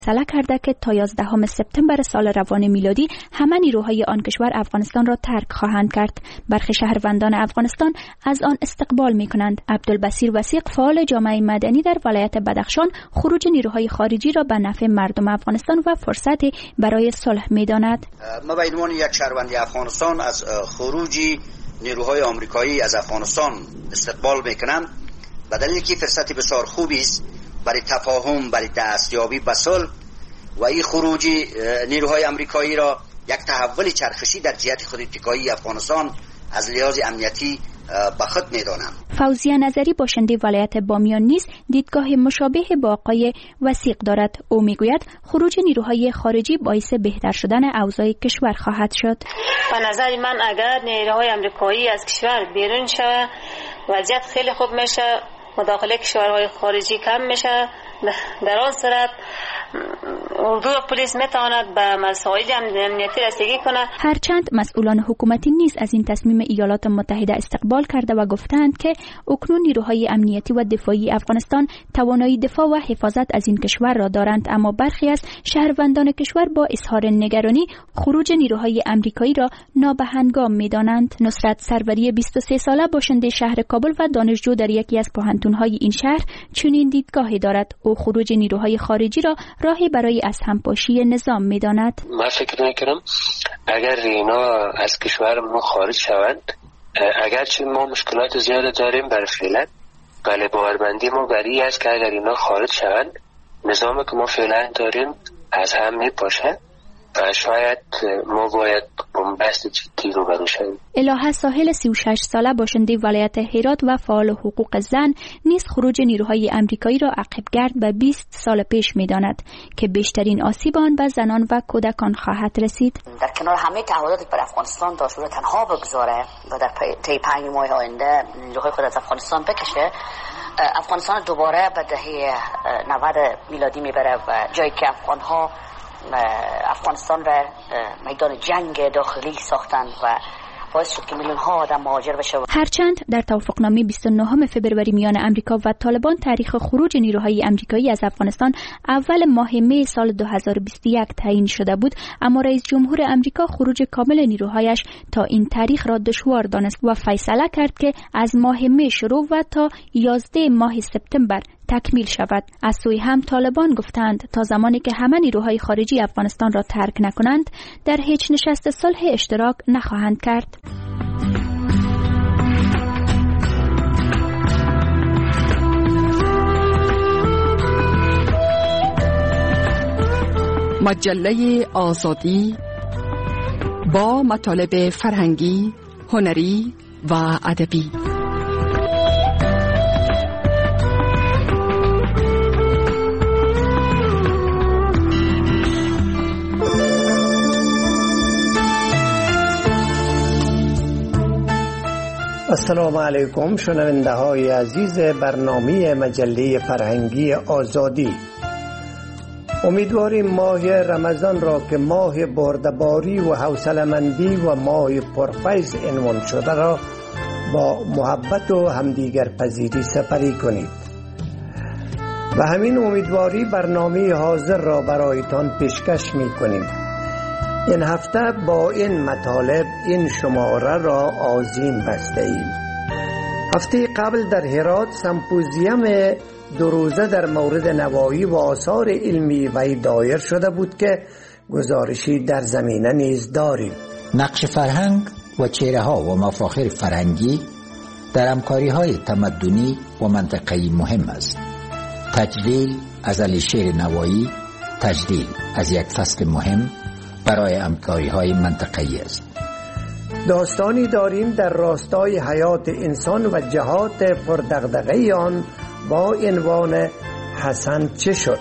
فیصله کرده که تا 11 سپتامبر سال روان میلادی همه نیروهای آن کشور افغانستان را ترک خواهند کرد. برخی شهروندان افغانستان از آن استقبال می‌کنند. عبدالبصیر وثیق، فعال جامعه مدنی در ولایت بدخشان، خروج نیروهای خارجی را به نفع مردم افغانستان و فرصتی برای صلح می‌داند. ما به عنوان یک شهروند افغانستان از خروج نیروهای آمریکایی از افغانستان استقبال می‌کنم، به دلیلی که فرصت بسیار خوبی است برای تفاهم، برای دستیابی به صلح و این خروج نیروهای آمریکایی را یک تحول چرخشی در جهت خودارتکایی افغانستان از لحاظ امنیتی به خود می‌دانم. فوزیه نظری باشنده ولایت بامیان نیز دیدگاه مشابه با آقای وثیق دارد. او میگوید خروج نیروهای خارجی باعث بهتر شدن اوضاع کشور خواهد شد. به نظر من اگر نیروهای آمریکایی از کشور بیرون شود وضعیت خیلی خوب میشه، مداخله کشورهای خارجی کم میشه. در آن صورت اردو و پلیس میتواند به مسائل امنیتی رسیدگی کند. هرچند مسئولان حکومتی نیز از این تصمیم ایالات متحده استقبال کرده و گفتند که اکنون نیروهای امنیتی و دفاعی افغانستان توانایی دفاع و حفاظت از این کشور را دارند، اما برخی از شهروندان کشور با اظهار نگرانی خروج نیروهای آمریکایی را نابهنگام میدانند. نصرت سروری 23 ساله باشنده شهر کابل و دانشجو در یکی از پوهنتون‌های این شهر چنین دیدگاهی دارد. او خروج نیروهای خارجی را راهی برای از همپاشی نظام می‌داند. من فکر می‌کنم اگر اینا از کشور ما خارج شوند، اگرچه ما مشکلات زیاد داریم برای فعلا، ولی باورمندی ما برای است که اگر اینا خارج شوند نظامی که ما فعلا داریم از هم میپاشه و شاید ما باید بنبست جدی رو برو شویم. الهه ساحل 36 ساله باشنده ولایت هرات و فعال حقوق زن نیز خروج نیروهای آمریکایی را عقب‌گرد به 20 سال پیش می‌داند که بیشترین آسیب آن به زنان و کودکان خواهد رسید. در کنار همه تعهداتی بر افغانستان داشته تنها بگذاره و در طی 5 ماه آینده نیروهای خود از افغانستان بکشه، افغانستان دوباره به دهه 90 میلادی میبره و جایی که افغانستان را میدان جنگ داخلی ساختند و باعث شد که میلیون ها آدم مهاجر بشه. هرچند در توافقنامه 29 فوریه میان امریکا و طالبان تاریخ خروج نیروهای آمریکایی از افغانستان اول ماه می سال 2021 تعیین شده بود، اما رئیس جمهور امریکا خروج کامل نیروهایش تا این تاریخ را دشوار دانست و فیصله کرد که از ماه می شروع و تا 11 ماه سپتامبر تکمیل شود. از سوی هم طالبان گفتند تا زمانی که همه نیروهای خارجی افغانستان را ترک نکنند در هیچ نشست صلح اشتراک نخواهند کرد. مجله آزادی با مطالب فرهنگی، هنری و ادبی. السلام علیکم شنونده های عزیز برنامه مجله فرهنگی آزادی. امیدواریم ماه رمضان را که ماه بردباری و حوصله‌مندی و ماه پرفیض عنوان شده را با محبت و همدیگر پذیری سپری کنید. و همین امیدواری برنامه حاضر را برایتان پیشکش می کنیم. این هفته با این مطالب این شماره را آذین بسته ایم. هفته قبل در هرات سمپوزیوم 2 روزه در مورد نوایی و آثار علمی وی دایر شده بود که گزارشی در زمینه نیز داریم. نقش فرهنگ و چهره ها و مفاخر فرهنگی در همکاری‌های تمدنی و منطقه‌ای مهم است. تجلیل از علی شیر نوایی تجلیل از یک فصل مهم برای همکاری‌های منطقه‌ای است. داستانی داریم در راستای حیات انسان و جهات پردغدغه آن با عنوان حسن چه شد؟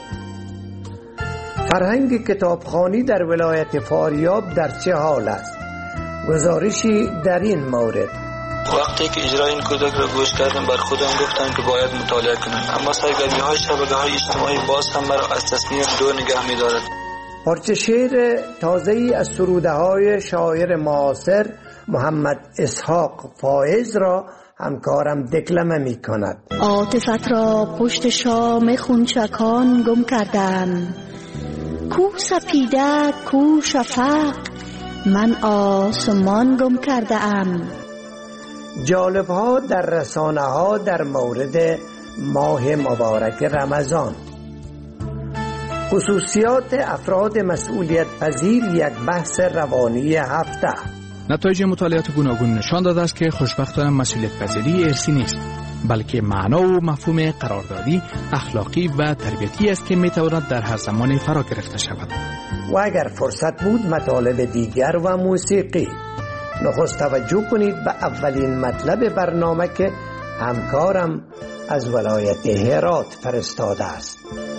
فرهنگ کتابخوانی در ولایت فاریاب در چه حال است؟ گزارشی در این مورد. وقتی که اجرای این کودک را گوش کردم بر خودم گفتم که باید مطالعه کنم، اما سرگرمی‌های شبکه‌های اجتماعی باز هم مرا از تصمیم دور نگه می‌دارد. پارچه شعر تازه‌ای از سروده‌های شاعر معاصر محمد اسحاق فائز را همکارم دکلمه می کند. عاطفت را پشت شام خونچکان گم کردم، کو سپیده کو شفق، من آسمان گم کرده ام. جالب ها در رسانه ها در مورد ماه مبارک رمضان. خصوصیات افراد مسئولیت پذیر، یک بحث روانی هفته. نتایج مطالعات گوناگون نشان داده است که خوشبختانه مسئولیت پذیری ارثی نیست، بلکه معنا و مفهوم قراردادی، اخلاقی و تربیتی است که میتواند در هر زمان فرا گرفته شود. و اگر فرصت بود مطالب دیگر و موسیقی. نخست توجه کنید به اولین مطلب برنامه که همکارم از ولایت هرات فرستاده است.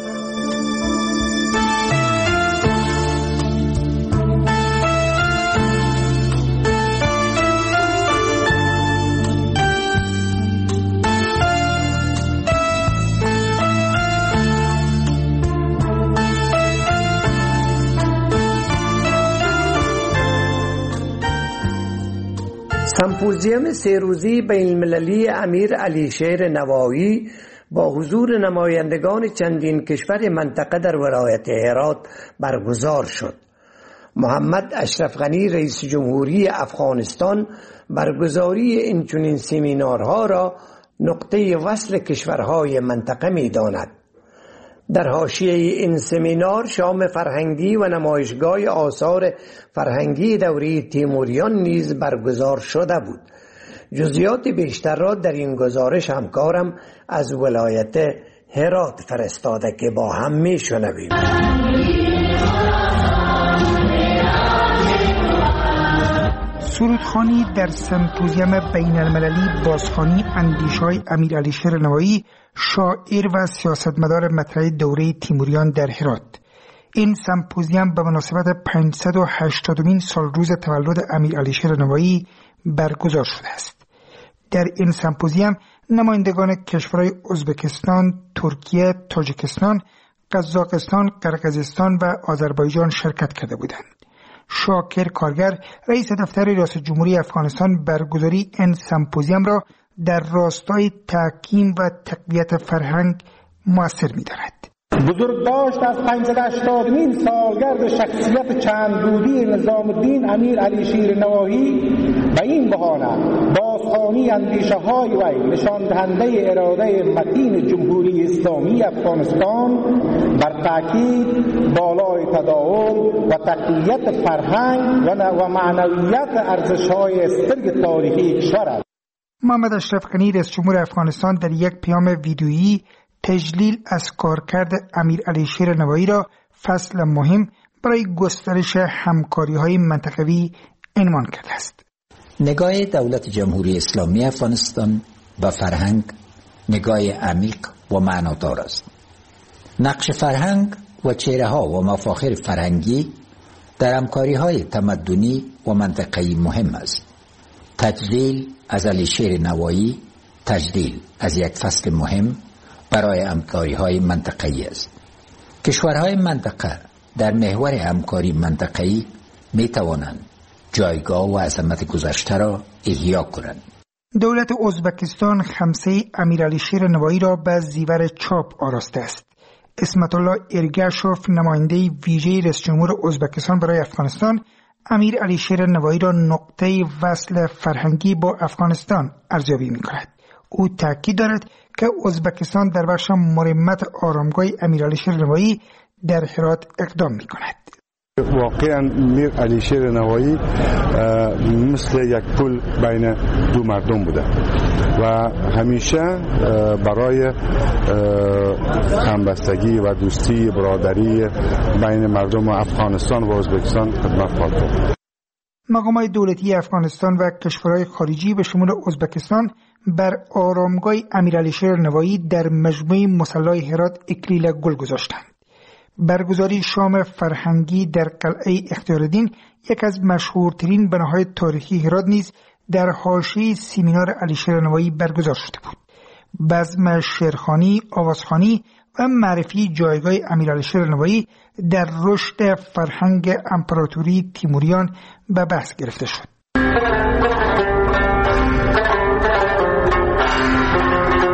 سمپوزیوم 3 روزی بین المللی امیر علیشیر نوایی با حضور نمایندگان چندین کشور منطقه در ولایت هرات برگزار شد. محمد اشرف غنی رئیس جمهوری افغانستان برگزاری این چنین سمینارها را نقطه وصل کشورهای منطقه می داند. در حاشیه این سمینار شام فرهنگی و نمایشگاه آثار فرهنگی دوره تیموریان نیز برگزار شده بود. جزئیات بیشتر را در این گزارش همکارم از ولایت هرات فرستاده که با هم میشنویم. سرودخوانی در سمپوزیوم بین المللی بازخوانی اندیشه‌های امیر علیشیر نوایی، شاعر و سیاستمدار مطرح دوره تیموریان در هرات. این سمپوزیوم به مناسبت 580مین سال روز تولد امیر علیشیر نوایی برگزار شده است. در این سمپوزیوم نمایندگان کشورهای ازبکستان، ترکیه، تاجیکستان، قزاقستان، قرقیزستان و آذربایجان شرکت کرده بودند. شاکر کارگر رئیس دفتر ریاست جمهوری افغانستان برگزاری این سمپوزیوم را در راستای تحکیم و تقویت فرهنگ مؤثر می‌داند. بزرگداشت از 580مین سالگرد شخصیت چند رودی نظام الدین امیر علیشیر نوایی به این بهانه بازخوانی اندیشه‌های وی نشان دهنده اراده متین جمهوری اسلامی افغانستان بر تاکید بالای تداوم و تقویت فرهنگ و معنویت ارزش‌های استرگ تاریخی کشور است. محمد اشرف غنی رئیس جمهور افغانستان در یک پیام ویدیویی تجلیل از کارکرد امیر علیشیر نوایی را فصل مهم برای گسترش همکاری‌های منطقوی عنوان کرده است. نگاه دولت جمهوری اسلامی افغانستان به فرهنگ نگاه عمیق و معنادار است. نقش فرهنگ و چهره‌ها و مفاخر فرهنگی در همکاری‌های تمدنی و منطقه‌ای مهم است. تجلیل از علیشیر نوایی تجلیل از یک فصل مهم برای همکاری‌های منطقه‌ای است. کشورهای منطقه در محور همکاری منطقه‌ای می‌توانند جایگاه و عظمت گذشته را احیا کنند. دولت ازبکستان خمسه امیر علیشیر نوایی را به زیور چاپ آراسته است. اسمت الله ارگشوف نماینده ویژه رئیس جمهور ازبکستان برای افغانستان امیر علیشیر نوایی را نقطه وصل فرهنگی با افغانستان ارزیابی می‌کند. او تاکید دارد که ازبکستان در بخش مرمت آرامگاه امیر علیشیر نوایی در هرات اقدام می‌کند. واقعا امیر علیشیر نوایی مثل یک پل بین دو مردم بوده و همیشه برای همبستگی و دوستی برادری بین مردم افغانستان و ازبکستان خدمت کرد. مقامات دولتی افغانستان و کشورهای خارجی به شمول ازبکستان بر آرامگاه امیر علیشیر نوایی در مجموعه مصلی هرات اکلیل گل گذاشتند. برگزاری شام فرهنگی در قلعه اختیارالدین، یک از مشهورترین بناهای تاریخی هرات نیز در حاشیه سمینار علیشیر نوایی برگزار شده بود. بزم شعرخوانی، آوازخوانی و معرفی جایگاه امیر علیشیر نوایی در رشد فرهنگ امپراتوری تیموریان به بحث گرفته شد.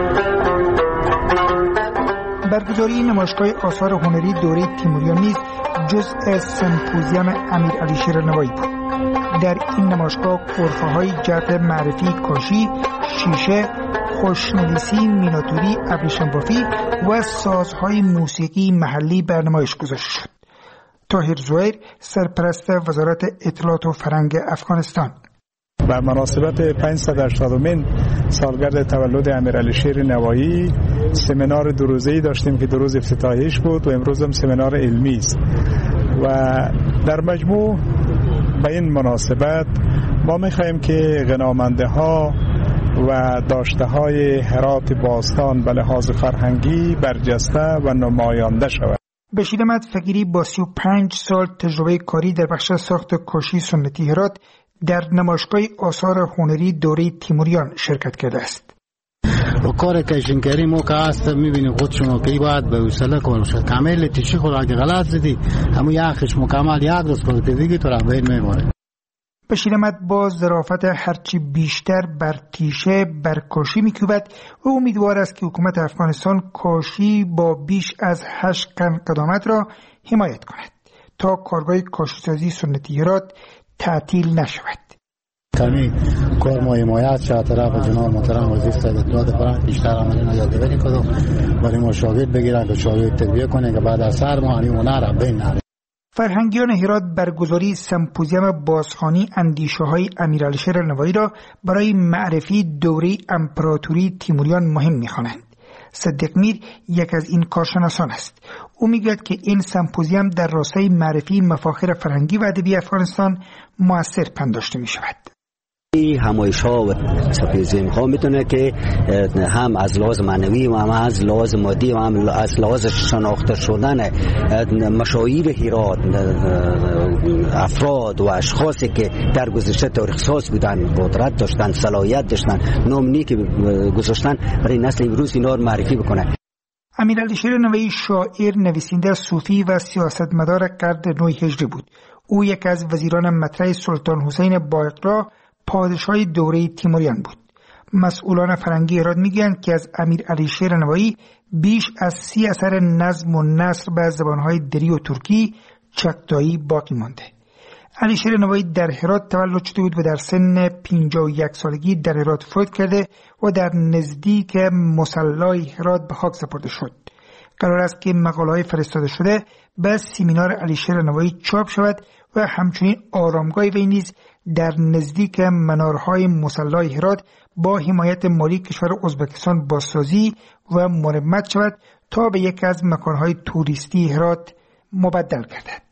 برگزاری نمایشگاه آثار هنری دوره تیموریان نیز جزء سمپوزیوم امیرعلیشیر نوایی بود. در این نمایشگاه غرفه‌های جهت معرفی کاشی، شیشه، خوشنویسی، میناتوری، ابریشم بافی و سازهای موسیقی محلی بر نمایش گذاشته شد. طاهر زهیر، سرپرست وزارت اطلاعات و فرهنگ افغانستان: به مناسبت 580مین سالگرد تولد امیرعلیشیر نوایی سمینار 2 روزه‌ای داشتیم که 2 روز افتتاحیش بود و امروز هم سمینار علمی است و در مجموع به این مناسبت ما می‌خواهیم که غنامنده ها و داشته های هرات باستان به لحاظ فرهنگی برجسته و نماینده شود. بشیر احمد فقیری با 35 سال تجربه کاری در بخش ساخت کاشی سنتی هرات در نمایشگاه آثار هنری دوره تیموریان شرکت کرده است. و کار کشنگری ما که هست میبینی خود شما که باید به حوصله کنی کامل تیشی خود اگه غلط زدی همون یخش مکمل یک روز کنی دیگه تو را بین میمونه. بشیر احمد با ظرافت هرچی بیشتر بر تیشه بر کاشی میکوبد و امیدوار است که حکومت افغانستان کاشی با بیش از 8 قرن قدامت را حمایت کند تا کارگاه کاشیسازی سنتی هرات تعطیل نشود. کمی کار ما حمایت شد طرف جناب محترم وزیر صاحب اطلاعات فرهنگ بیشتر عملینا یادگیری کنه برای ما شاگرد بگیرن که شاگرد تربیت کنه که بعد از سر ما این هنر بین نره. فرهنگیان هرات برگزاری سمپوزیوم بازخوانی اندیشه‌های امیرعلیشیر نوایی را برای معرفی دوره امپراتوری تیموریان مهم می‌خوانند. صدیق میر یک از این کارشناسان است. او میگوید که این سمپوزیوم در راستای معرفی مفاخر فرهنگی و ادبی افغانستان مؤثر پنداشته می‌شود. همایش‌ها و سمپوزیوم‌ها میتونه که هم از لحاظ معنوی و هم از لحاظ مادی و هم از لحاظ شناخته شدن مشاهیر هرات، افراد و اشخاصی که در گذشته تاریخ ساز بودن، قدرت داشتن، صلاحیت داشتن، نام نیک گذاشتن، برای نسل امروز اینا رو معرفی بکنه. امیرعلیشیر نوایی شاعر، نویسنده صوفی و سیاستمدار قرن 9 هجری بود. او یکی از وزیران مطرح سلطان حسین بایقرا پادشاه دوره تیموریان بود. مسئولان فرهنگی هرات میگویند که از امیرعلیشیر نوایی بیش از 30 اثر نظم و نثر به زبانهای دری و ترکی چغتایی باقی مانده. علیشیر نوایی در هرات تولد شده بود و در سن 51 سالگی در هرات فوت کرده و در نزدیک مصلی هرات به خاک سپرده شد. قرار است که مقاله‌های فرستاده شده به سمینار علیشیر نوایی چاپ شود و همچنین آرامگاه وی نیز در نزدیک منارهای مصلی هرات با حمایت مالی کشور ازبکستان بازسازی و مرمت شود تا به یکی از مکانهای توریستی هرات مبدل گردد.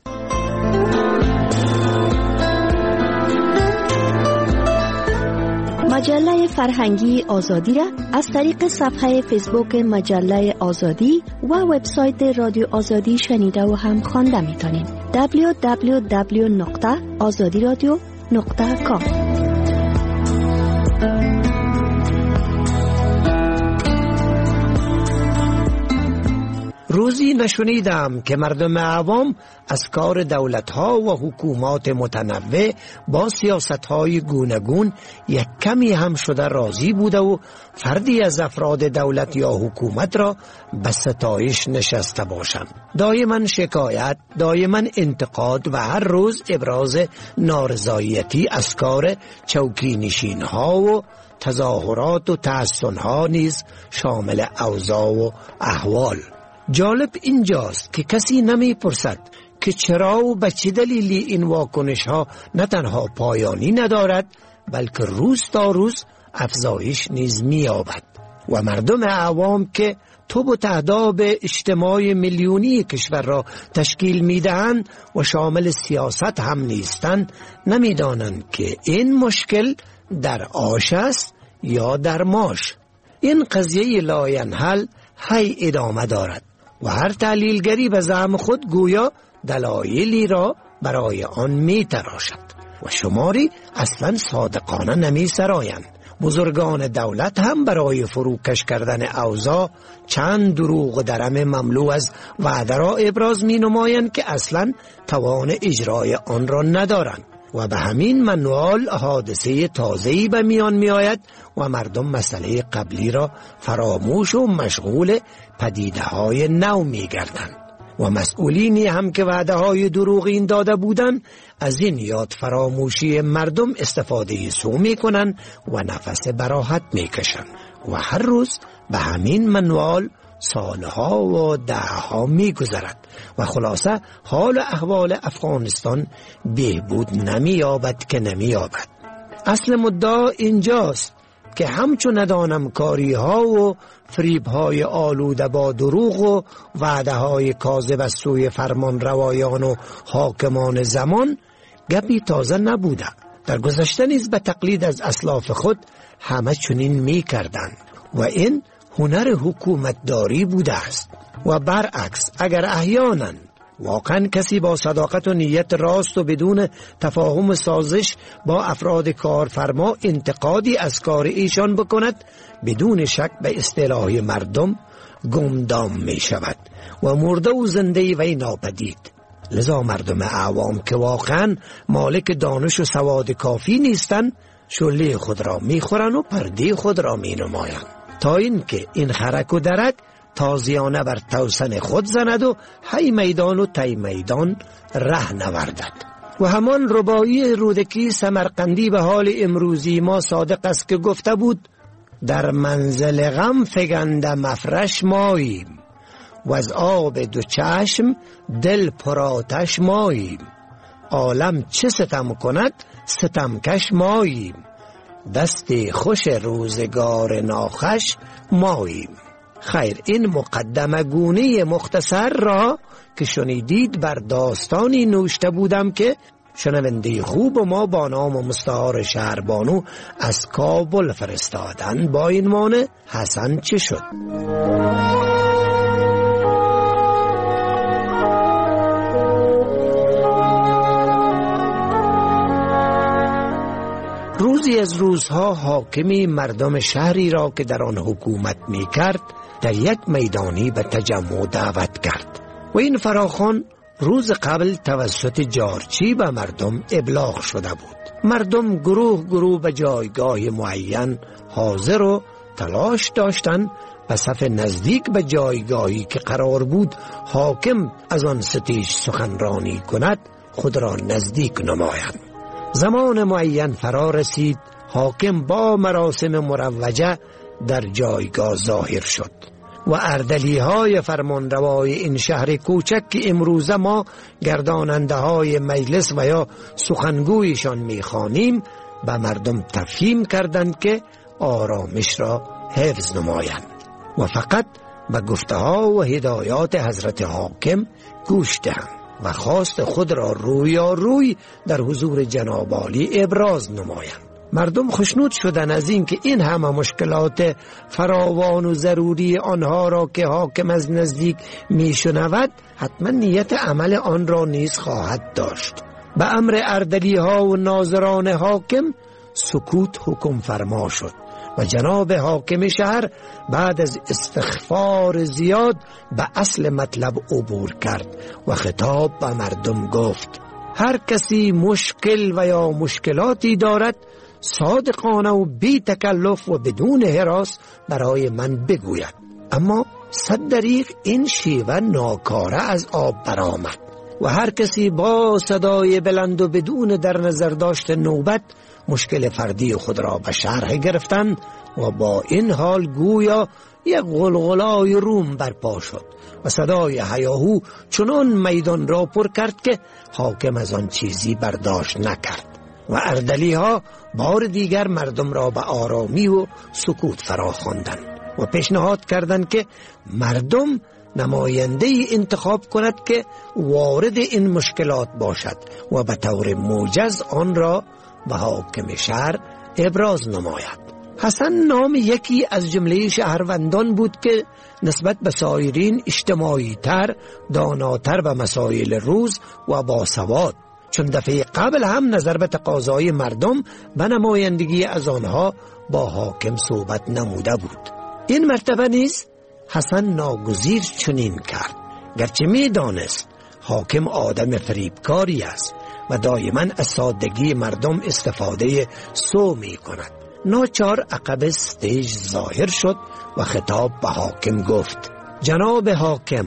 مجله فرهنگی آزادی را از طریق صفحه فیسبوک مجله آزادی و وبسایت رادیو آزادی شنیده و هم خوانده می‌تونید. www.azadiradio.com. روزی نشنیدم که مردم عوام از کار دولت‌ها و حکومات متنوع با سیاست‌های گوناگون یک کمی هم شده راضی بوده و فردی از افراد دولت یا حکومت را به ستایش نشسته باشند. دائما شکایت، دائما انتقاد و هر روز ابراز نارضایتی از کار چوکی نشین‌ها و تظاهرات و تحسن‌ها نیز شامل اوضاع و احوال. جالب اینجاست که کسی نمی‌پرسد که چرا و به چه دلیلی این واکنش ها نه تنها پایانی ندارد بلکه روز تا روز افزایش نیز می‌یابد و مردم عوام که توب و تهداب اجتماع میلیونی کشور را تشکیل می‌دهند و شامل سیاست هم نیستند نمی‌دانند که این مشکل در آش است یا در ماش. این قضیه لاینحل هی ادامه دارد و هر تحلیلگری به زعم خود گویا دلایلی را برای آن می تراشد و شماری اصلا صادقانه نمی سرایند. بزرگان دولت هم برای فروکش کردن اوضاع چند دروغ و درم مملو از وعده را ابراز می نمایند که اصلا توان اجرای آن را ندارند و به همین منوال حادثه تازه‌ای به میان می آید و مردم مسئله قبلی را فراموش و مشغول پدیده‌های نو می گردند. و مسئولینی هم که وعده های دروغین داده بودند از این یاد فراموشی مردم استفاده سو می کنند و نفس براحت می کشند و هر روز به همین منوال سالها و دهها می گذرد و خلاصه حال احوال افغانستان بهبود نمی یابد که نمی یابد. اصل مدعا اینجاست که همچون ندانم کاری ها و فریب های آلوده با دروغ و وعده های کاذب از سوی فرمان روایان و حاکمان زمان گپی تازه نبوده. در گذشته نیز به تقلید از اسلاف خود همه چنین می کردند و این هنر حکومتداری بوده است. و برعکس اگر احیانا واقعا کسی با صداقت و نیت راست و بدون تفاهم سازش با افراد کارفرما انتقادی از کار ایشان بکند، بدون شک به اصطلاح مردم گمدام می شود و مرده و زنده وی ناپدید. لذا مردم عوام که واقعا مالک دانش و سواد کافی نیستند، شله خود را می خورند و پرده خود را می نمایند تا اینکه این خرک و درک تازیانه بر توسن خود زند و هی میدان و تی میدان ره نوردد. و همان ربایی رودکی سمرقندی به حال امروزی ما صادق است که گفته بود در منزل غم فگنده مفرش ماییم و از آب دو چشم دل پراتش ماییم. عالم چه ستم کند ستمکش ماییم، دست خوش روزگار ناخوش ماییم. خیر، این مقدمه گونه مختصر را که شنیدید بر داستانی نوشته بودم که شنونده خوب ما با نام مستعار شهربانو از کابل فرستادن. با این معنی حسن چه شد؟ روزی از روزها حاکمی مردم شهری را که در آن حکومت می کرد در یک میدانی به تجمع دعوت کرد و این فراخوان روز قبل توسط جارچی به مردم ابلاغ شده بود. مردم گروه به جایگاه معین حاضر و تلاش داشتند به صف نزدیک به جایگاهی که قرار بود حاکم از آن ستیج سخنرانی کند خود را نزدیک نمایند. زمان معین فرا رسید. حاکم با مراسم مروجه در جایگاه ظاهر شد و اردلی های فرمانروای این شهر کوچک که امروزه ما گرداننده های مجلس و یا سخنگویشان میخوانیم به مردم تفهیم کردند که آرامش را حفظ نمایند و فقط به گفته ها و هدایات حضرت حاکم گوش دهند و خواست خود را روی در حضور جناب عالی ابراز نمایند. مردم خوشنود شدند از این که این همه مشکلات فراوان و ضروری آنها را که حاکم از نزدیک میشنود حتما نیت عمل آن را نیز خواهد داشت. به امر اردلی ها و ناظران حاکم سکوت حکم فرما شد و جناب حاکم شهر بعد از استغفار زیاد به اصل مطلب عبور کرد و خطاب به مردم گفت هر کسی مشکل و یا مشکلاتی دارد صادقانه و بی تکلف و بدون هراس برای من بگوید. اما صد دریغ این شیوه ناکاره از آب برآمد و هر کسی با صدای بلند و بدون در نظر داشت نوبت مشکل فردی خود را به شرح گرفتند و با این حال گویا یک غلغلای روم برپا شد و صدای هیاهو چنان میدان را پر کرد که حاکم از آن چیزی برداشت نکرد و اردلی ها بار دیگر مردم را به آرامی و سکوت فرا خواندند و پیشنهاد کردند که مردم نماینده انتخاب کند که وارد این مشکلات باشد و به طور موجز آن را به حاکم شهر ابراز نماید. حسن نام یکی از جمله شهروندان بود که نسبت به سایرین اجتماعی تر، داناتر و مسائل روز و باسواد، چون دفعه قبل هم نظر به تقاضای مردم به نمایندگی از آنها با حاکم صحبت نموده بود. این مرتبه نیز حسن ناگزیر چنین کرد، گرچه می دانست حاکم آدم فریبکاری است و دائما از سادگی مردم استفاده سو می کند. ناچار عقب استیج ظاهر شد و خطاب به حاکم گفت جناب حاکم،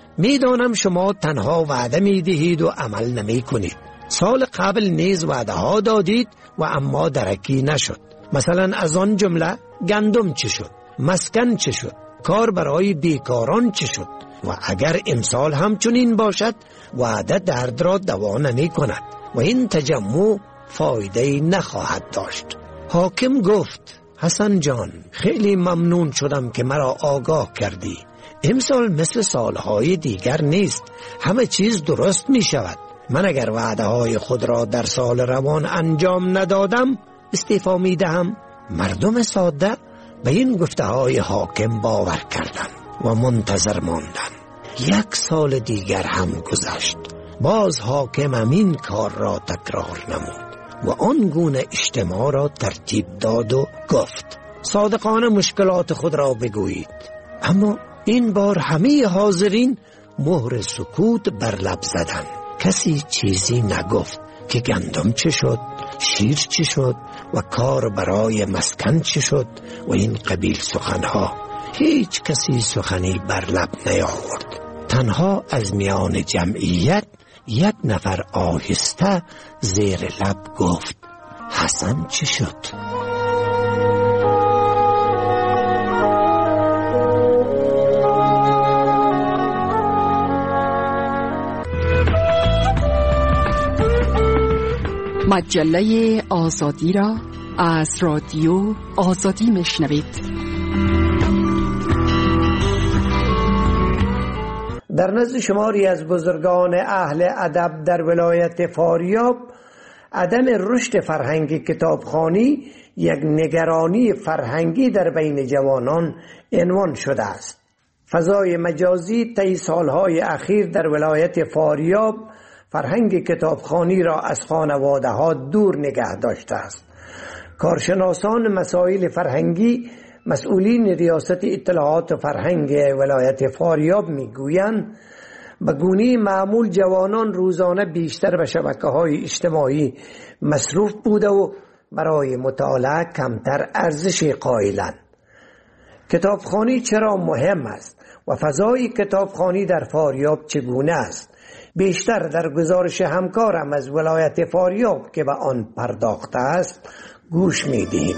میدانم شما تنها وعده می دهید و عمل نمی کنید. سال قبل نیز وعده ها دادید و اما درکی نشد. مثلا از آن جمله گندم چه شد؟ مسکن چه شد؟ کار برای بیکاران چه شد؟ و اگر امسال همچنین باشد وعده درد را دوا نمی کند و این تجمع فایده نخواهد داشت. حاکم گفت حسن جان خیلی ممنون شدم که مرا آگاه کردی. امسال مثل سالهای دیگر نیست، همه چیز درست می شود. من اگر وعده های خود را در سال روان انجام ندادم استعفا می دهم. مردم ساده به این گفته های حاکم باور کردند و منتظر ماندند. 1 سال دیگر هم گذشت، باز حاکم همین کار را تکرار نمود و آن گونه اجتماع را ترتیب داد و گفت صادقانه مشکلات خود را بگویید. اما این بار همه حاضرین مهر سکوت بر لب زدند. کسی چیزی نگفت که گندم چه شد، شیر چه شد و کار برای مسکن چه شد و این قبیل سخنها. هیچ کسی سخنی بر لب نیاورد. تنها از میان جمعیت 1 نفر آهسته زیر لب گفت حسن چه شد؟ مجله آزادی را از رادیو آزادی میشنوید. در نزد شماری از بزرگان اهل ادب در ولایت فاریاب عدم رشد فرهنگ کتابخوانی یک نگرانی فرهنگی در بین جوانان عنوان شده است. فضای مجازی طی سالهای اخیر در ولایت فاریاب فرهنگ کتابخوانی را از خانواده ها دور نگه داشته است. کارشناسان مسائل فرهنگی مسئولین ریاست اطلاعات و فرهنگ ولایت فاریاب میگویند به گونه معمول جوانان روزانه بیشتر به شبکه‌های اجتماعی مصروف بوده و برای مطالعه کمتر ارزش قائلند. کتابخوانی چرا مهم است و فضای کتابخوانی در فاریاب چگونه است؟ بیشتر در گزارش همکارم از ولایت فاریاب که به آن پرداخته است گوش می‌دهیم.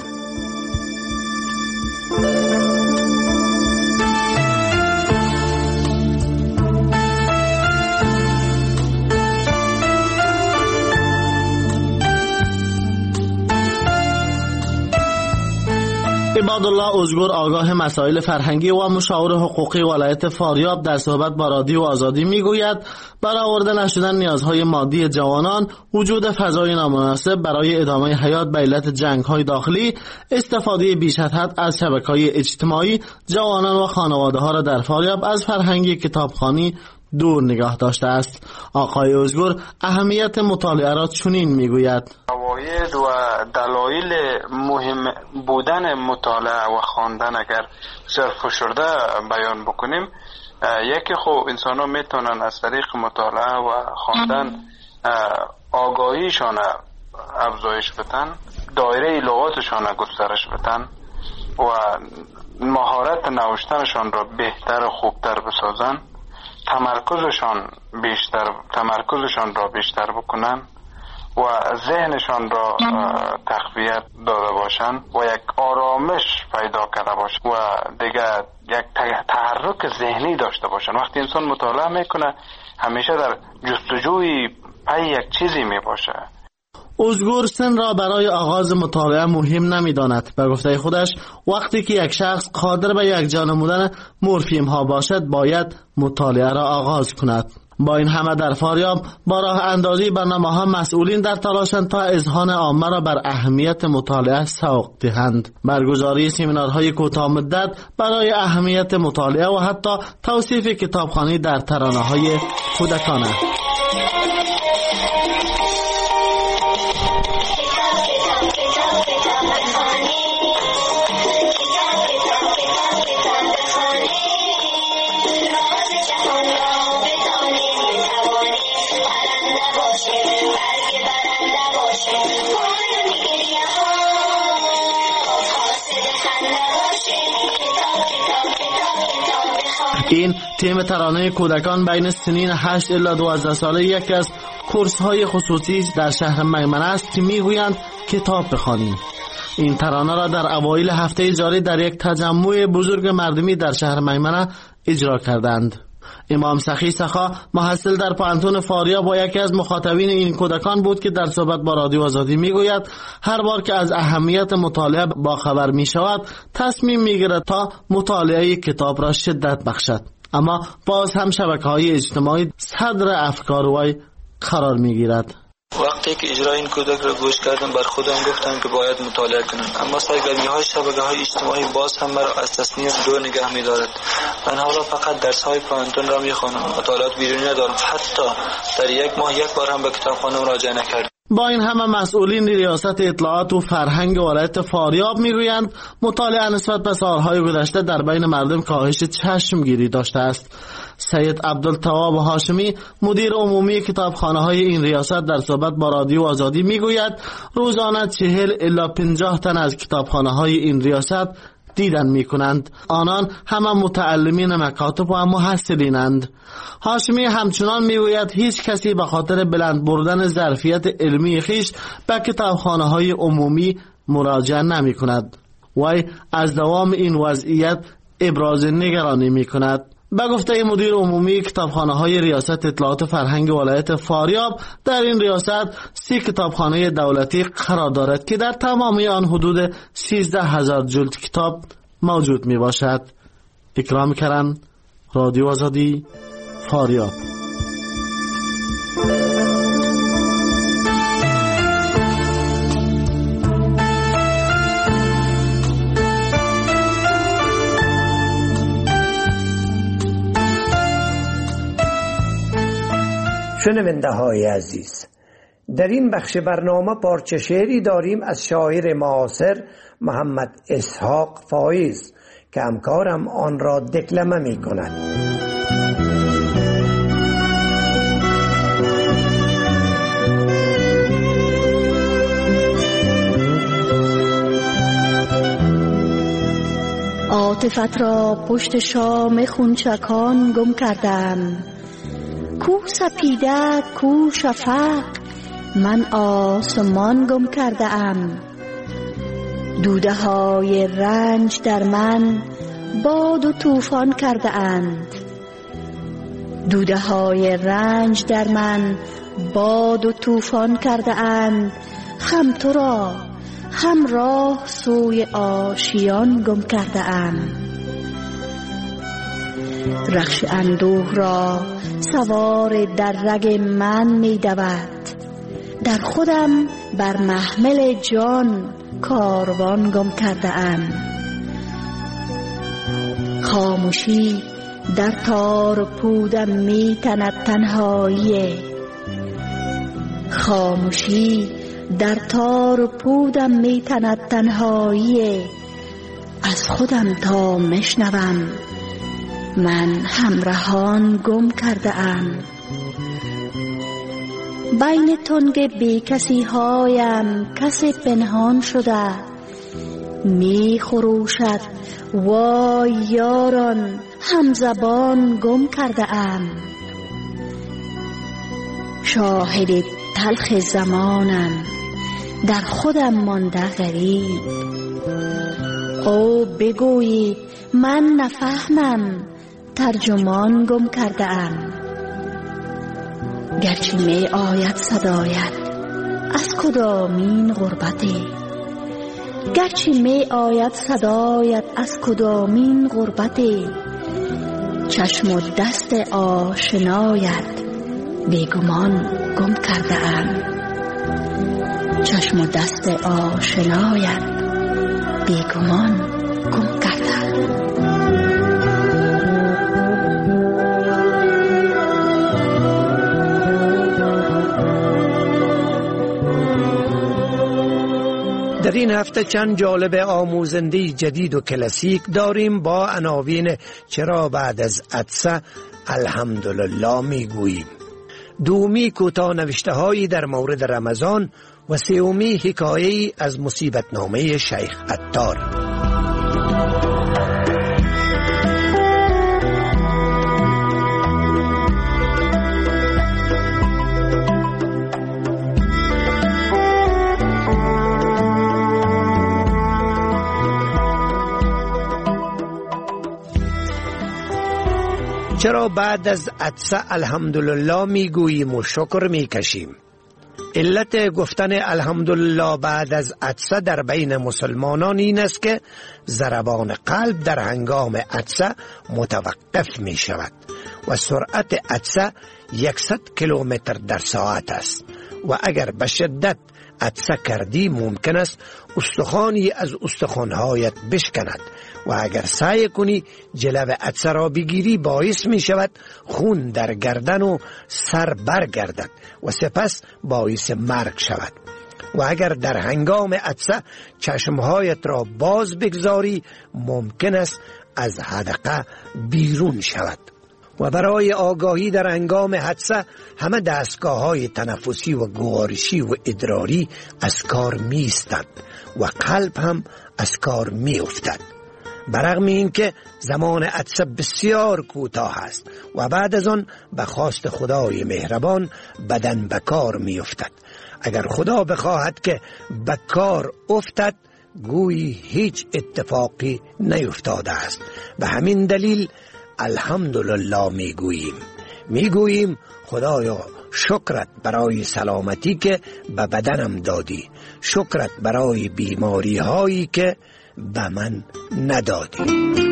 عبادالله ازگور آگاه مسائل فرهنگی و مشاور حقوقی ولایت فاریاب در صحبت با رادیو آزادی میگوید برآورده نشدن نیازهای مادی جوانان، وجود فضای نامناسب برای ادامه حیات به علت جنگ‌های داخلی، استفاده بیش از حد از شبکه‌های اجتماعی جوانان و خانواده‌ها را در فاریاب از فرهنگ کتابخوانی دور نگاه داشته است. آقای ازگور اهمیت مطالعه را چنین میگوید: فواید و دلایل مهم بودن مطالعه و خواندن اگر سرفشرده بیان بکنیم، یکی خب انسان ها میتونن از طریق مطالعه و خواندن آگاهیشان افزایش بدن، دایره لغاتشان گسترش بدن و مهارت نوشتنشان را بهتر و خوبتر بسازن، تمرکزشان را بیشتر بکنن و ذهنشان را تقویت داده باشن و یک آرامش پیدا کرده باشن و دیگه یک تحرک ذهنی داشته باشن. وقتی انسان مطالعه میکنه همیشه در جستجوی پی یک چیزی میباشه. ازگور سن را برای آغاز مطالعه مهم نمی‌داند. به گفته خودش وقتی که یک شخص قادر به یک جا نمودن مورفیم ها باشد باید مطالعه را آغاز کند. با این همه در فاریاب با راه اندازی برنامه‌ها مسئولین در تلاشند تا اذهان عامه را بر اهمیت مطالعه سوق دهند. برگزاری سمینارهای کوتاه مدت برای اهمیت مطالعه و حتی توصیف کتابخوانی در ترانه‌های کودکانه. Thank you. این تیم ترانه کودکان بین سنین 8 الی 12 ساله یکی از کورس‌های خصوصی در شهر میمنه است که میگویند کتاب بخوانیم. این ترانه را در اوایل هفته جاری در یک تجمع بزرگ مردمی در شهر میمنه اجرا کردند. امام سخی سخا محصل در پانتون فاریاب با یکی از مخاطبین این کودکان بود که در صحبت با رادیو آزادی میگوید هر بار که از اهمیت مطالعه با خبر می شود تصمیم میگیرد تا مطالعه کتاب را شدت بخشد، اما باز هم شبکه‌های اجتماعی صدر افکار وی قرار میگیرد. وقتی که اجرای این کودک را گوش کردم بر خودم گفتم که باید مطالعه کنم، اما سرگرمی‌های شبکه‌های اجتماعی باز هم مرا از تصمیم دور نگه می‌دارد. من حالا فقط درس‌های پانتون را می‌خوانم، مطالعات بیرونی ندارم، حتی در یک ماه یک بار هم به کتابخانه مراجعه نکردم. با این همه مسئولین ریاست اطلاعات و فرهنگ ولایت فاریاب میگویند مطالعه نسبت به سالهای گذشته در بین مردم کاهش چشمگیری داشته است. سید عبدالتواب هاشمی مدیر عمومی کتابخانه‌های این ریاست در صحبت با رادیو آزادی میگوید روزانه 40 الی 50 تن از کتابخانه‌های این ریاست دیدن می کنند. آنان همه متعلمین مکاتب و محصلینند. هاشمی همچنان می گوید هیچ کسی به خاطر بلند بردن ظرفیت علمی خیش به کتابخانه های عمومی مراجعه نمی کند. وی از دوام این وضعیت ابراز نگرانی می کند. به گفته مدیر عمومی کتابخانه های ریاست اطلاعات فرهنگ ولایت فاریاب در این ریاست 30 کتابخانه دولتی قرار دارد که در تمامی آن حدود 13,000 جلد کتاب موجود می باشد. اکرام کرن، رادیو آزادی، فاریاب. شنونده های عزیز، در این بخش برنامه پارچه شعری داریم از شاعر معاصر محمد اسحاق فایز که همکارم آن را دکلمه می کند. عاطفت را پشت شام خونچکان گم کردم، کو سپیده کو شفق من آسمان گم کرده ام. دوده های رنج در من باد و طوفان کرده اند، دوده های رنج در من باد و طوفان کرده اند. هم تو را هم راه سوی آشیان گم کرده ام. رخش اندوه را سوار در رگ من می دود، در خودم بر محمل جان کاروان گم کرده ام. خاموشی در تار پودم می تند تنهایی، خاموشی در تار پودم می تند تنهایی. از خودم تا مشنوم من همراهان گم کرده ام. بین تنگ بی کسی هایم کسی پنهان شده، می خروشد وای یاران هم زبان گم کرده ام. شاهد تلخ زمانم در خودم مانده غریب، او بگویید من نفهمم ترجمان گم کرده ام. گرچه می آید صدایت از کدامین غربتی، گرچه می آید صدایت از کدامین غربتی. چشم و دست آشنایت بیگمان گم کرده ام، چشم و دست آشنایت بیگمان گم کرده ام. در این هفته چند جالب آموزنده جدید و کلاسیک داریم با عناوین چرا بعد از عطسه الحمدلله میگوییم، دومی کوتاه نوشته هایی در مورد رمضان و سومی حکایه‌ای از مصیبت نامه شیخ عطار. چرا بعد از عطسه الحمدلله میگوییم و شکر میکشیم؟ علت گفتن الحمدلله بعد از عطسه در بین مسلمانان این است که ضربان قلب در هنگام عطسه متوقف می شود و سرعت عطسه 100 کیلومتر در ساعت است و اگر به شدت عطسه کردی ممکن است استخوانی از استخوانهایت بشکند و اگر سعی کنی جلو عطسه را بگیری باعث می شود خون در گردن و سر برگردد و سپس باعث مرگ شود و اگر در هنگام عطسه چشمهایت را باز بگذاری ممکن است از حدقه بیرون شود. و برای آگاهی در هنگام حادثه همه دستگاه‌های تنفسی و گوارشی و ادراری از کار می‌ایستند و قلب هم از کار می‌افتد. برغم اینکه زمان حادثه بسیار کوتاه است و بعد از آن به خواست خدای مهربان بدن به کار می‌افتد. اگر خدا بخواهد که به کار افتد گویی هیچ اتفاقی نیفتاده است. به همین دلیل الحمدلله میگوییم خدایا شکرت برای سلامتی که به بدنم دادی، شکرت برای بیماری هایی که به من ندادی.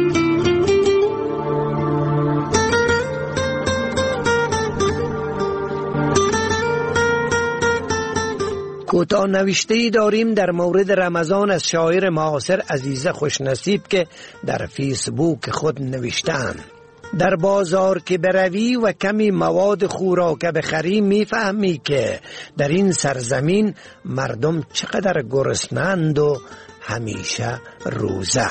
کوتاه نوشته‌ای داریم در مورد رمضان از شاعر معاصر عزیزه خوشنصیب که در فیسبوک خود نوشته‌اند. در بازار که بروی و کمی مواد خوراک بخری میفهمی که در این سرزمین مردم چقدر گرسنه‌اند و همیشه روزه.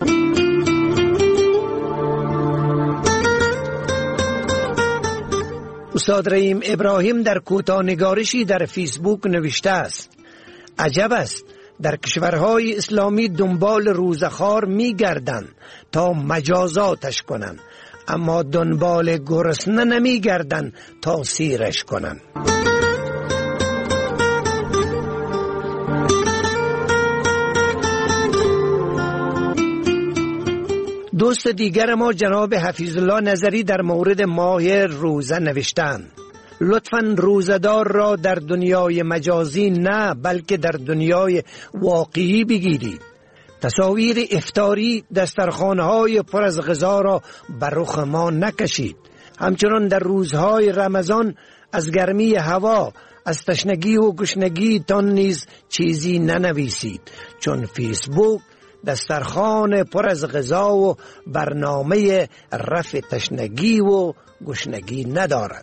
استاد رحیم ابراهیم در کوتاه نگارشی در فیسبوک نوشته است: عجب است در کشورهای اسلامی دنبال روزخوار می‌گردند تا مجازاتش کنند، اما دنبال گرسنه نمی‌گردند تا سیرش کنند. دوست دیگر ما جناب حفیظ الله نظری در مورد ماه روزه نوشتند: لطفاً روزدار را در دنیای مجازی نه بلکه در دنیای واقعی بگیرید. تصاویر افطاری دسترخوان‌های پر از غذا را بر رخ ما نکشید. همچنان در روزهای رمضان از گرمی هوا، از تشنگی و گشنگی تان نیز چیزی ننویسید، چون فیسبوک دسترخوان پر از غذا و برنامه رفع تشنگی و گشنگی ندارد.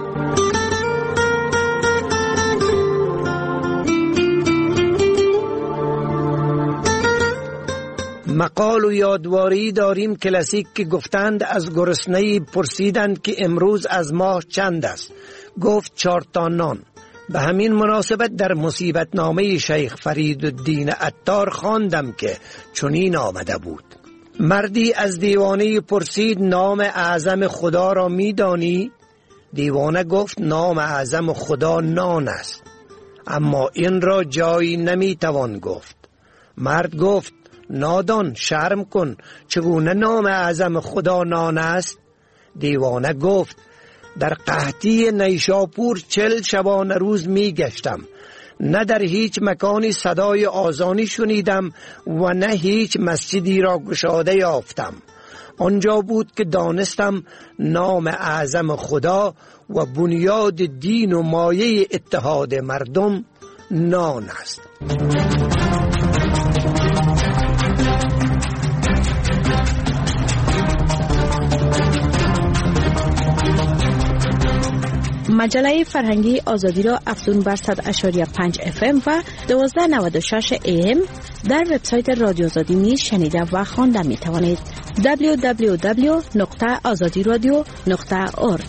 مقال و یادواری داریم کلاسیک که گفتند از گرسنه‌ای پرسیدند که امروز از ماه چند است، گفت 4 تا نان. به همین مناسبت در مصیبت نامه شیخ فریدالدین عطار خواندم که چنین آمده بود: مردی از دیوانه پرسید نام اعظم خدا را می دانی؟ دیوانه گفت نام اعظم خدا نان است، اما این را جایی نمی توان گفت. مرد گفت نادان شرم کن، چگونه نام اعظم خدا نان است؟ دیوانه گفت در قحطی نیشاپور 40 شبانه روز می گشتم، نه در هیچ مکانی صدای آذانی شنیدم و نه هیچ مسجدی را گشاده یافتم. آنجا بود که دانستم نام اعظم خدا و بنیاد دین و مایه اتحاد مردم نان است. مجله فرهنگی آزادی را افزون بر 100.5 FM و 1296 AM در وبسایت رادیو آزادی نیز شنیده و خوانده می توانید. www.azadiradio.org.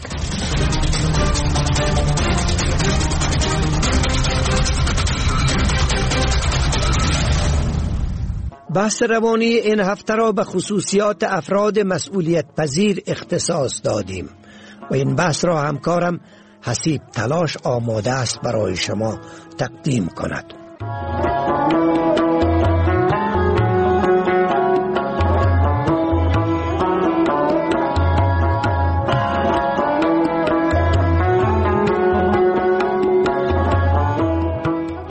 بحث روانی این هفته را به خصوصیات افراد مسئولیت پذیر اختصاص دادیم و این بحث را همکارم حسیب تلاش آماده است برای شما تقدیم کند.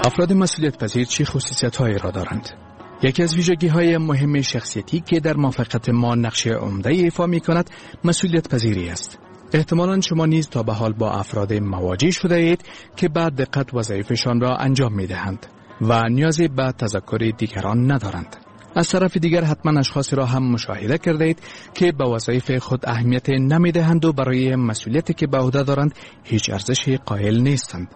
افراد مسئولیت پذیر چه خصوصیت‌هایی را دارند؟ یکی از ویژگی‌های مهم شخصیتی که در موفقیت ما نقش عمده ایفا می‌کند مسئولیت پذیری است. احتمالاً شما نیز تا به حال با افراد مواجه شده اید که با دقت وظایفشان را انجام می‌دهند و نیازی به تذکر دیگران ندارند. از طرف دیگر حتما اشخاصی را هم مشاهده کرده اید که به وظایف خود اهمیت نمی‌دهند و برای مسئولیتی که به عهده دارند هیچ ارزشی قائل نیستند.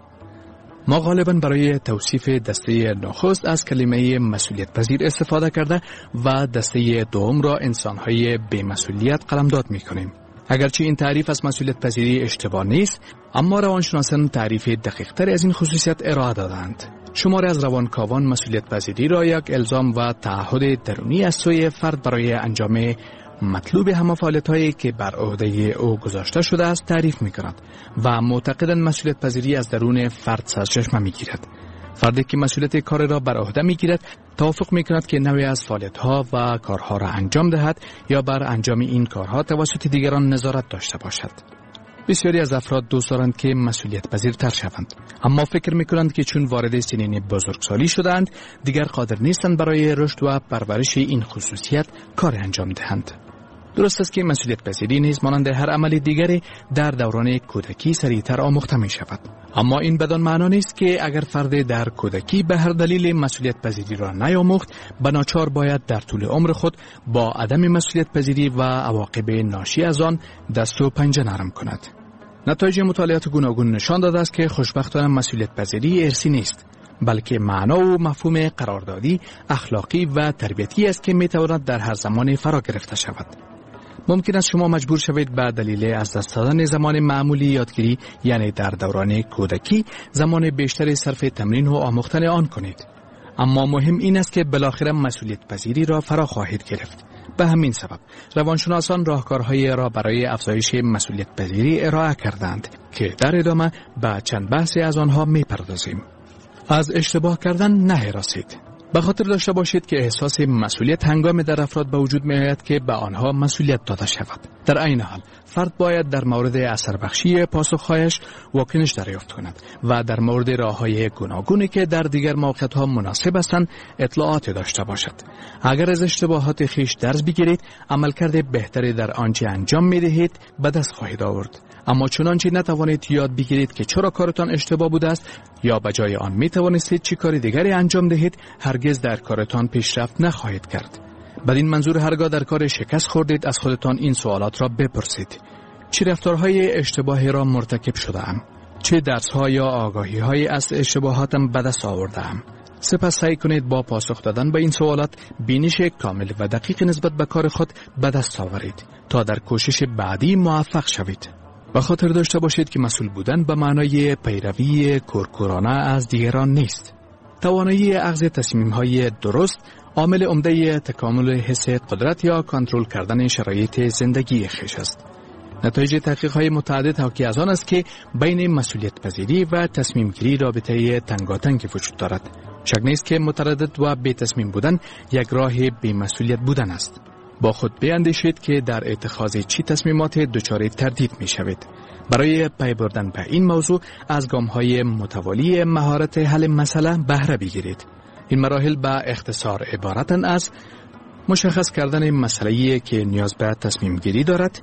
ما غالباً برای توصیف دسته نخست از کلمه مسئولیت پذیر استفاده کرده و دسته دوم را انسان‌های بی‌مسئولیت قلمداد می‌کنیم. اگرچه این تعریف از مسئولیت پذیری اشتباه نیست، اما روانشناسان تعریف دقیق‌تر از این خصوصیت ارائه دادند. شماری از روانکاوان مسئولیت پذیری را یک الزام و تعهد درونی از سوی فرد برای انجام مطلوب همه فعالیت‌هایی که بر عهده او گذاشته شده است تعریف می‌کنند و معتقدند مسئولیت پذیری از درون فرد سرچشمه می‌گیرد. فردی که مسئولیت کار را بر عهده می‌گیرد توافق می‌کند که نوعی از فعالیت‌ها و کارها را انجام دهد یا بر انجام این کارها توسط دیگران نظارت داشته باشد. بسیاری از افراد دوست دارند که مسئولیت پذیرتر شوند، اما فکر می‌کنند که چون وارد سنین بزرگسالی شدند دیگر قادر نیستند برای رشد و پرورش این خصوصیت کار انجام دهند. درست است که مسئولیت پذیری نیز مانند هر عمل دیگری در دوران کودکی سریعتر آموخته می شود. اما این بدان معنا نیست که اگر فرد در کودکی به هر دلیل مسئولیت پذیری را نیاموخت، به ناچار باید در طول عمر خود با عدم مسئولیت پذیری و عواقب ناشی از آن دست و پنجه نرم کند. نتایج مطالعات گوناگون نشان داده است که خوشبختانه مسئولیت پذیری ارثی نیست، بلکه معنا و مفهوم قراردادی، اخلاقی و تربیتی است که می تواند در هر زمان فرا گرفته شود. ممکن است شما مجبور شوید به دلیل از دست دادن زمان معمولی یادگیری، یعنی در دوران کودکی، زمان بیشتری صرف تمرین و آموختن آن کنید. اما مهم این است که بالاخره مسئولیت پذیری را فرا خواهید گرفت. به همین سبب روانشناسان راهکارهایی را برای افزایش مسئولیت پذیری ارائه کردند که در ادامه به چند بحثی از آنها می‌پردازیم. از اشتباه کردن نهراسید. به خاطر داشته باشید که احساس مسئولیت هنگام در افراد به وجود می‌آید که به آنها مسئولیت داده شود. در عین حال فرد باید در مورد اثر بخشی پاسخهایش واکنش دریافت کند و در مورد راه‌های گوناگونی که در دیگر موقعیت‌ها مناسب هستند اطلاعات داشته باشد. اگر از اشتباهات خویش درس بگیرید، عملکرد بهتری در آنچه انجام می‌دهید به دست خواهید آورد. اما چنانچه نتوانید یاد بگیرید که چرا کارتان اشتباه بوده است یا به جای آن می توانستید چه کار دیگری انجام دهید، هرگز در کارتان پیشرفت نخواهید کرد. بدین منظور هرگاه در کار شکست خوردید از خودتان این سوالات را بپرسید: چه رفتارهای اشتباهی را مرتکب شده‌ام؟ چه درس‌ها یا آگاهی‌هایی از اشتباهاتم به دست آورده‌ام؟ سپس سعی کنید با پاسخ دادن به این سوالات بینش کامل و دقیق نسبت به کار خود به دست آورید تا در کوشش بعدی موفق شوید. و خاطر داشته باشید که مسئول بودن به معنای پیروی کورکورانه از دیگران نیست. توانایی اخذ تصمیم‌های درست عامل عمده تکامل حس قدرت یا کنترل کردن شرایط زندگی خویش است. نتایج تحقیق‌های متعدد حاکی از آن است که بین مسئولیت پذیری و تصمیم گیری رابطه تنگاتنگ وجود دارد. شک نیست که متردد و بی تصمیم بودن یک راه بی مسئولیت بودن است. با خود بیاندیشید که در اتخاذ چی تصمیمات دچار تردید می شوید. برای پی بردن به این موضوع از گام‌های متوالی مهارت حل مسئله بهره بگیرید. این مراحل به اختصار عبارتند از مشخص کردن مسئله‌ای که نیاز به تصمیم گیری دارد،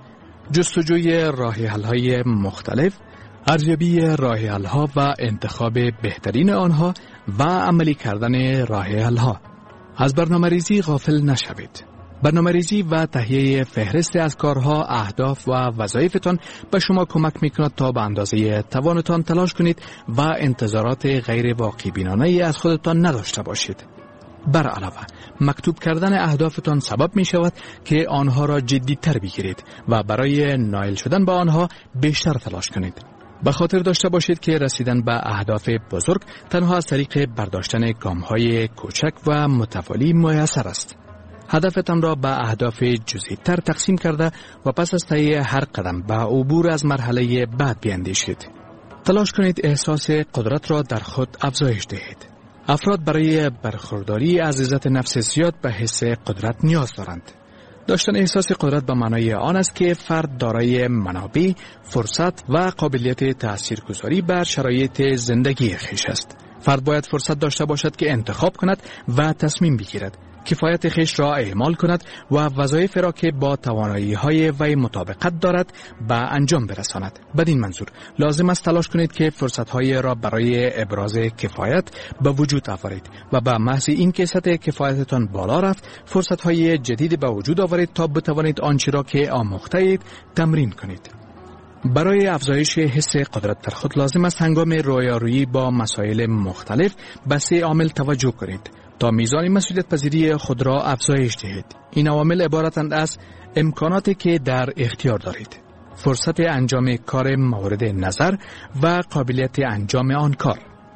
جستجوی راه حل‌های مختلف، ارزیابی راه حل‌ها و انتخاب بهترین آنها و عملی کردن راه حل‌ها. از برنامه‌ریزی غافل نشوید. برنامه‌ریزی و تهیه فهرست از کارها، اهداف و وظایفتان به شما کمک می‌کند تا به اندازه توانتان تلاش کنید و انتظارات غیر واقع بینانه‌ای از خودتان نداشته باشید. بر علاوه مکتوب کردن اهدافتان سبب می‌شود که آنها را جدی‌تر بگیرید و برای نائل شدن به آنها بیشتر تلاش کنید. به خاطر داشته باشید که رسیدن به اهداف بزرگ تنها از طریق برداشتن گام‌های کوچک و متوالی میسر است. هدفتان را به اهداف جزئی‌تر تقسیم کرده و پس از طی هر قدم به عبور از مرحله بعد بیاندیشید. تلاش کنید احساس قدرت را در خود افزایش دهید. افراد برای برخورداری از عزت نفس زیاد به حس قدرت نیاز دارند. داشتن احساس قدرت به معنای آن است که فرد دارای منابع، فرصت و قابلیت تاثیرگذاری بر شرایط زندگی خویش است. فرد باید فرصت داشته باشد که انتخاب کند و تصمیم بگیرد، کفایت خویش را اعمال کند و وظایف را که با توانایی‌های وی مطابقت دارد به انجام برساند. بدین منظور لازم است تلاش کنید که فرصت‌های را برای ابراز کفایت به وجود آورید و به محض این که سطح کفایتتان بالا رفت، فرصت‌های جدیدی به وجود آورید تا بتوانید آنچه را که آموخته اید تمرین کنید. برای افزایش حس قدرت در خود لازم است هنگام رویارویی با مسائل مختلف به 3 عامل توجه کنید تا میزان مسئولیت پذیری خود را افزایش دهید. این عوامل عبارتند از امکاناتی که در اختیار دارید، فرصت انجام کار مورد نظر و قابلیت انجام آن کار.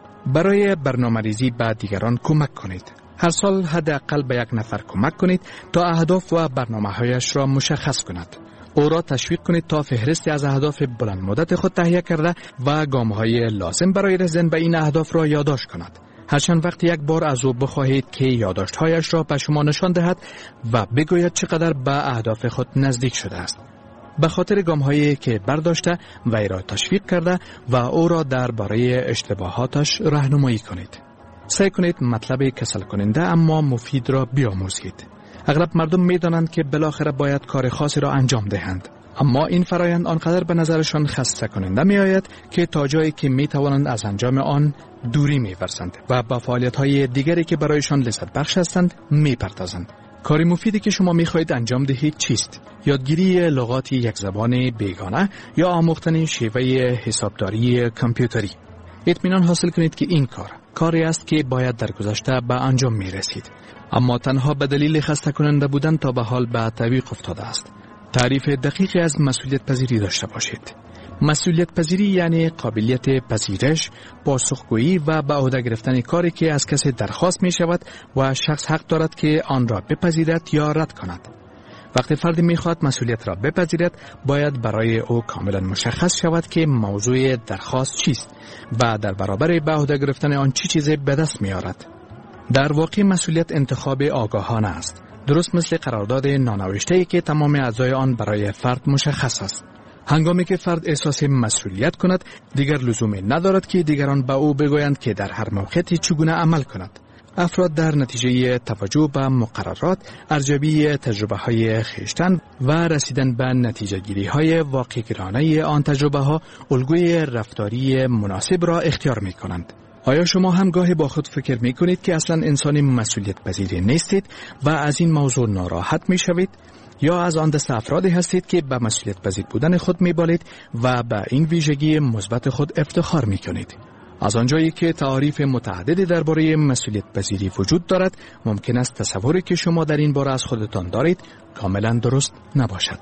برای برنامه‌ریزی به دیگران کمک کنید. هر سال حداقل به 1 نفر کمک کنید تا اهداف و برنامه‌هایش را مشخص کند. او را تشویق کنید تا فهرستی از اهداف بلند مدت خود تهیه کرده و گام‌های لازم برای رسیدن به این اهداف را یادداشت کند. هرچند وقتی یک بار از او بخواهید که یادداشت‌هایش را به شما نشان دهد و بگوید چقدر به اهداف خود نزدیک شده است. به خاطر گام‌هایی که برداشته وی را تشویق کرده و او را درباره اشتباهاتش راهنمایی کنید. سعی کنید مطلب کسل کننده اما مفید را بیاموزید. اغلب مردم می‌دانند که بالاخره باید کار خاصی را انجام دهند، اما این فرایند آنقدر به نظرشان خسته کننده می آید که تا جایی که می توانند از انجام آن دوری می ورزند و با فعالیت‌های دیگری که برایشان لذت بخش هستند می پردازند. کاری مفیدی که شما می خواهید انجام دهید چیست؟ یادگیری لغات یک زبان بیگانه یا آموختن شیوه حسابداری کامپیوتری. اطمینان حاصل کنید که این کاری است که باید در گذشته به انجام می رسید، اما تنها به دلیل خسته کننده بودن تا به حال به تعویق افتاده است. تعریف دقیقی از مسئولیت پذیری داشته باشید. مسئولیت پذیری یعنی قابلیت پذیرش، پاسخگویی و به عهده گرفتن کاری که از کسی درخواست می شود و شخص حق دارد که آن را بپذیرد یا رد کند. وقتی فردی می خواهد مسئولیت را بپذیرد، باید برای او کاملا مشخص شود که موضوع درخواست چیست و در برابر به عهده گرفتن آن چی چیزی به دست می آورد. در واقع مسئولیت انتخاب آگاهانه است، درست مثل قرارداد نانوشته‌ای که تمام اجزای آن برای فرد مشخص است. هنگامی که فرد احساس مسئولیت کند، دیگر لزومی ندارد که دیگران به او بگویند که در هر موقعی چگونه عمل کند. افراد در نتیجه توجه به مقررات، ارزیابی تجربه‌های خویشتن و رسیدن به نتیجه‌گیری‌های واقع‌گرایانه آن تجربه‌ها، الگوی رفتاری مناسب را اختیار می‌کنند. آیا شما هم گاهی با خود فکر می کنید که اصلا انسان مسئولیت پذیری نیستید و از این موضوع ناراحت می شوید؟ یا از آن دست افرادی هستید که به مسئولیت پذیر بودن خود می بالید و به این ویژگی مثبت خود افتخار می کنید؟ از آنجایی که تعاریف متعددی درباره مسئولیت پذیری وجود دارد، ممکن است تصوری که شما در این باره از خودتان دارید کاملا درست نباشد.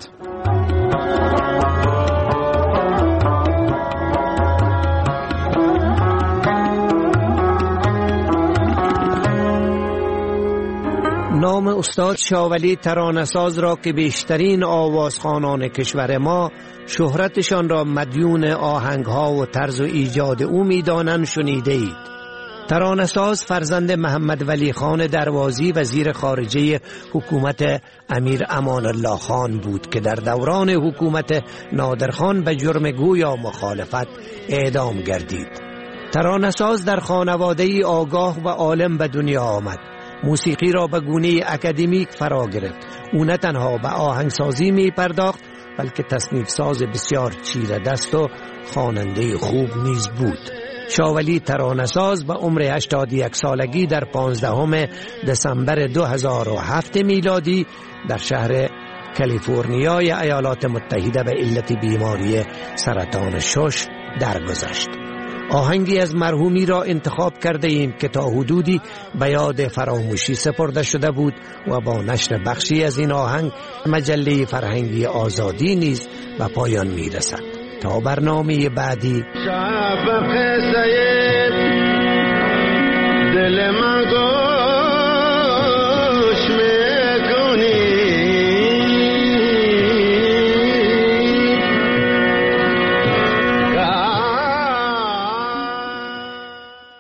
نام استاد شاولی ترانه‌ساز را که بیشترین آوازخوانان کشور ما شهرتشان را مدیون آهنگها و طرز و ایجاد او می‌دانند شنیده اید. ترانه‌ساز فرزند محمد ولی خان دروازی وزیر خارجه حکومت امیر امان الله خان بود که در دوران حکومت نادرخان به جرم گویا مخالفت اعدام گردید. ترانه‌ساز در خانواده‌ای آگاه و عالم به دنیا آمد. موسیقی را به گونه اکادمیک فرا گرفت. او نه تنها به آهنگسازی می پرداخت بلکه تصنیف ساز بسیار چیره دست و خواننده خوب نیز بود. شاولی ترانه‌ساز به عمر 81 سالگی در 15 دسامبر 2007 میلادی در شهر کالیفرنیای ایالات متحده به علت بیماری سرطان شش درگذشت. آهنگی از مرحومی را انتخاب کرده ایم که تا حدودی به یاد فراموشی سپرده شده بود و با نشر بخشی از این آهنگ مجله فرهنگی آزادی نیز به پایان می رسد. تا برنامه بعدی.